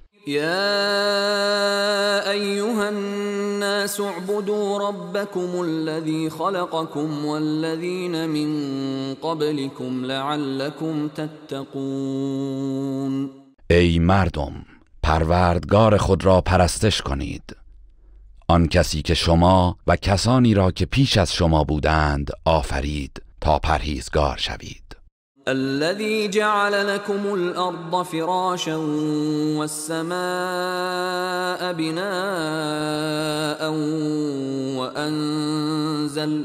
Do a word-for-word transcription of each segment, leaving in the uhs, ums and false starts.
يا أيها الناس اعبدوا ربكم الذي خلقكم والذين من قبلكم لعلكم تتقون. ای مردم، پروردگار خود را پرستش کنید، آن کسی که شما و کسانی را که پیش از شما بودند آفرید تا پرهیزگار شوید. الذي جعل لكم الأرض فراشا والسماء بناء وأنزل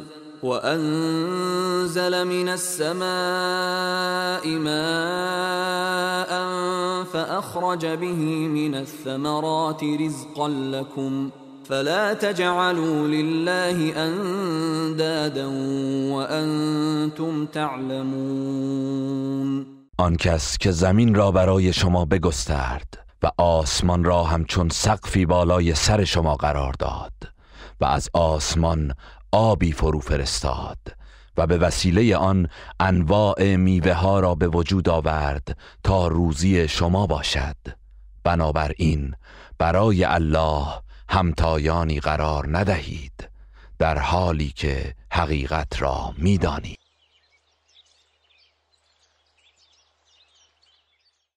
وأنزل من السماء ماء فأخرج به من الثمرات رزقا لكم فلا تجعلوا لله اندادا وانتم تعلمون. آن کس که زمین را برای شما بگسترد و آسمان را همچون سقفی بالای سر شما قرار داد و از آسمان آبی فرو فرستاد و به وسیله آن انواع میوه ها را به وجود آورد تا روزی شما باشد، بنابراین برای الله همتایانی قرار ندهید در حالی که حقیقت را می‌دانید.